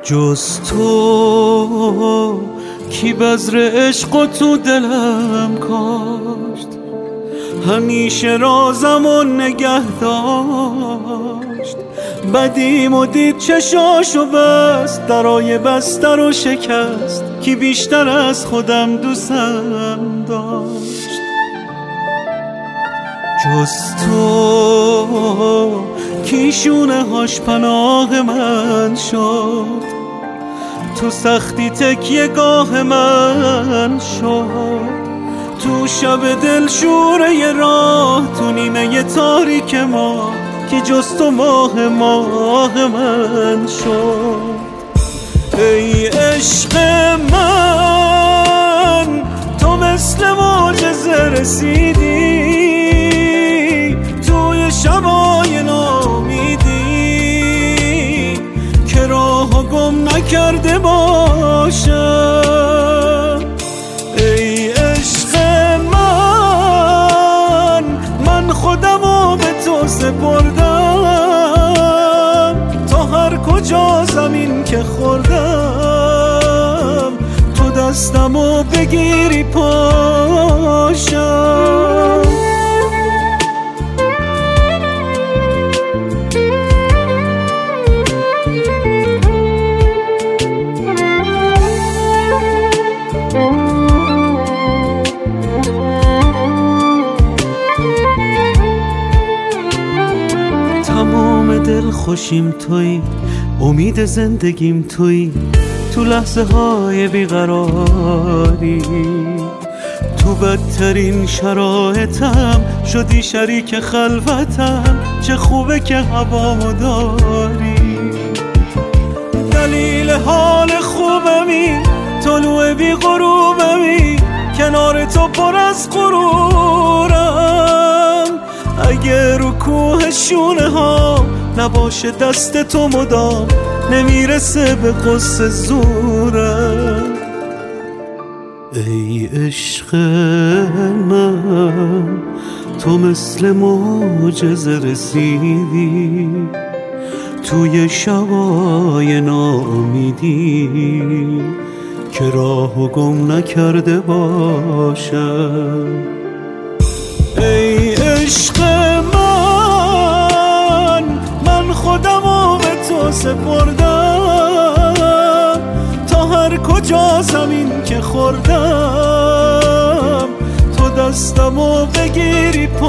جز تو کی بذر عشق و تو دلم کاشت، همیشه رازم و نگه داشت. بدیم و دید چشاشو بست، درای بستر و شکست، کی بیشتر از خودم دوستم داشت. جز تو کی شونه هاش پناه من شد، تو سختی تکیه گاه من شد. تو شب دل شوره راه، تو نیمه تاریک ما، کی جز تو ماه من شد. ای عشق من تو مثل معجزه رسیدی، توی شبای نامیدی که راهو گم نکرده باشم. ای عشق من خودمو به تو سپردم، تا هر کجا زمین که خوردم، تو دستمو بگیری پاشم. تمام دل خوشیم تویی، امید زندگیم تویی، تو لحظه های بیقراری، تو بدترین شرایطم شدی شریک خلوتم. چه خوبه که هوامو داری، دلیل حال خوبمی، طلوع بی غروبمی، کنار تو پر از غرورم. اگه رو کوه شونه ها نباشه دست تو مدام، نمیرسه به قصه زورم. ای عشق من تو مثل معجزه رسیدی، توی شبای ناامیدی که راهو گم نکرده باشم. ای عشق من خودمو به تو سپردم، تا هر کجا زمین که خوردم، تو دستمو بگیری